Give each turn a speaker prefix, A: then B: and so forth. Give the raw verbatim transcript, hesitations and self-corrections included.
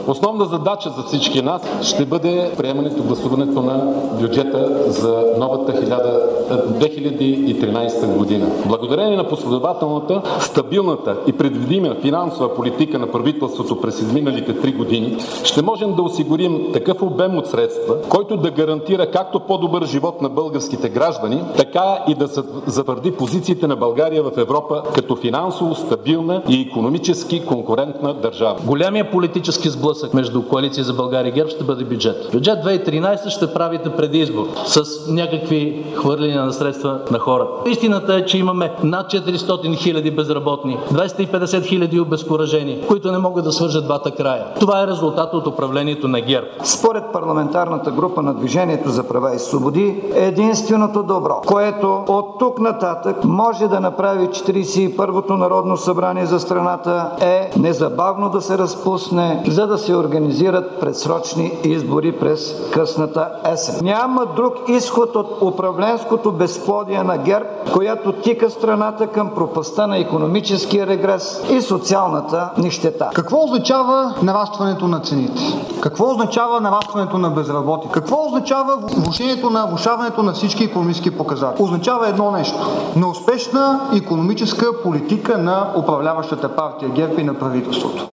A: Основна задача за всички нас ще бъде приемането, гласуването на бюджета за новата две хиляди и тринадесета година. Благодарение на последователната, стабилната и предвидима финансова политика на правителството през изминалите три години, ще можем да осигурим такъв обем от средства, който да гарантира както по-добър живот на българските граждани, така и да затвърди позициите на България в Европа като финансово стабилна и икономически конкурентна държава.
B: Голямия политически сблъсък между Коалиция за България и ГЕРБ ще бъде бюджет. Бюджет две хиляди и тринадесета ще правите преди избор с някакви хвърляния на средства на хората. Истината е, че имаме над четиристотин хиляди безработни, двеста и петдесет хиляди обезкуражени, които не могат да свържат двата края. Това е резултат от управлението на ГЕРБ.
C: Според парламентарната група на Движението за права и свободи, единственото добро, което от тук нататък може да направи четиридесет и първото Народно събрание за страната, е незабавно да се разпусне, за да се организират предсрочни избори през късната есен. Няма друг изход от управленското безплодие на ГЕРБ, която тика страната към пропастта на икономическия регрес и социалната нищета.
D: Какво означава нарастването на цените? Какво означава нарастването на безработица? Какво означава влошението на влошаването на всички икономически показатели? Означава едно нещо. Неуспешна икономическа политика на управляващата партия ГЕРБ и на правителството.